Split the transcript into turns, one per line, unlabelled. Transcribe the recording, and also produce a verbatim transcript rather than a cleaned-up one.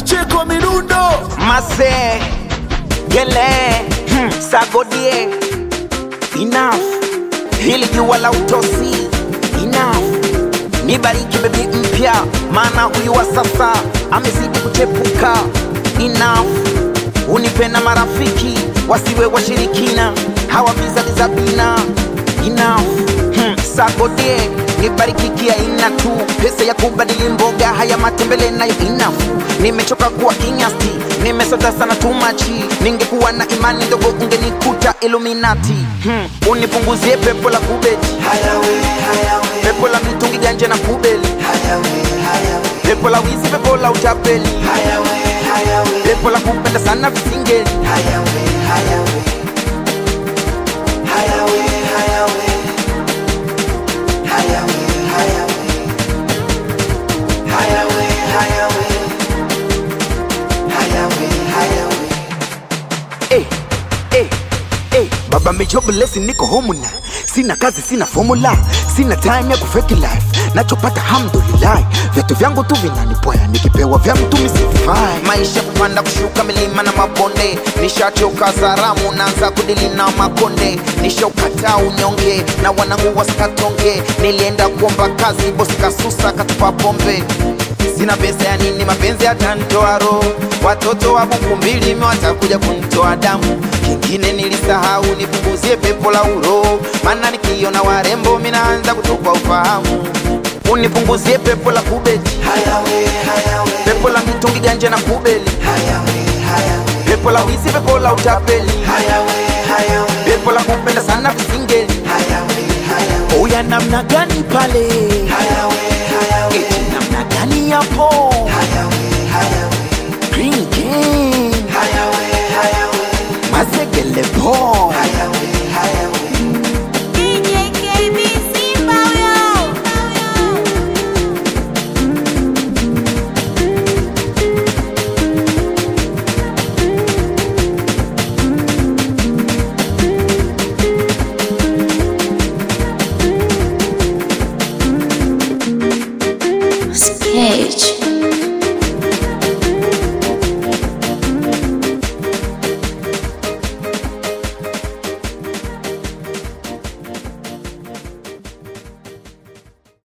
Pacheco Mirundo
Mase Gele hmm. Sagodie Enough. Hili jua la utosi Enough. Nibariki baby mpya, maana huyu wa sasa amezidi kuchepuka. Enough. Unipenda marafiki wasiwe washirikina, hawa vizazi za bina. Enough. hmm. Sagodie nibariki kia ina tu, pesa ya kubadili mboga haya matembele nayo enough. Nimechoka kuwa kinyasti, nimesota sana too much. Ningekuwa na imani ndogo ungenikuta Illuminati. hmm. Unipunguzie pepo la kubeti, pepo la mitungi ganje na kubeli, pepo la wizi, pepo la utapeli, pepo la kupenda sana visingeli. Hey, hey, hey. Baba me jobless niko home na sina kazi, sina formula, sina time ya kufake life. Nachopata alhamdulillah, vitu vyangu tu vinanipoya, nikipewa vya mtu misifai. Maisha kupanda kushuka, milima na mabonde, nishachoka zaramu, naanza kudili na makonde. Nishaukata unyonge na wanangu wasikatonge, nilienda kuomba kazi bosi kasusa katupa pombe. Sina pesa ya nini, mapenzi yatanitoa roho. Watoto wa buku mbili watakuja kunitoa damu. Kingine nilisahau, nipunguzie pepo la uro, maana nikiona warembo minaanza kutupa ufahamu. Unipunguzie pepo la kubeti, pepo la mitungi ganje na kubeli, pepo la wizi, pepo la utapeli, pepo la kupenda sana visingeli. Oya namna gani pale, eti namna gani hapo, Green King Mazegele boy
D J K B Simba huyo. Sketch.